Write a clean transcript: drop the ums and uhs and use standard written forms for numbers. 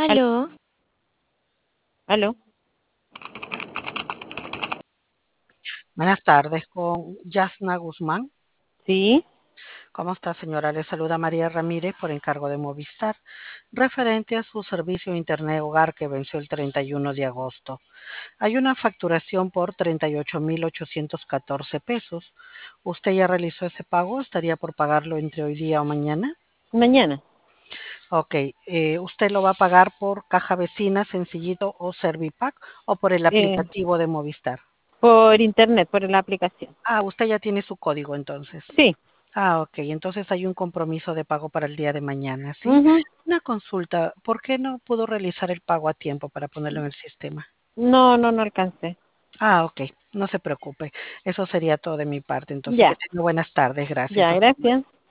Al- Aló, Aló, Buenas tardes, con Yasna Guzmán. sí, ¿Cómo está, señora? Le saluda María Ramírez por encargo de Movistar, referente a su servicio de Internet Hogar que venció el 31 de agosto. Hay una facturación por 38.814 pesos. ¿Usted ya realizó ese pago? ¿Estaría por pagarlo entre hoy día o mañana? mañana, Ok, ¿usted lo va a pagar por Caja Vecina, Sencillito o Servipack o por el eh, aplicativo de Movistar? por internet, por la aplicación. Ah, usted ya tiene su código entonces. Sí, Ah, ok. Entonces hay un compromiso de pago para el día de mañana, ¿sí? ujú. Una consulta. ¿Por qué no pudo realizar el pago a tiempo para ponerlo en el sistema? No alcancé. Ah, ok. No se preocupe. Eso sería todo de mi parte. Entonces, que Ya, tenga buenas tardes. Gracias. ya, Hasta luego. gracias.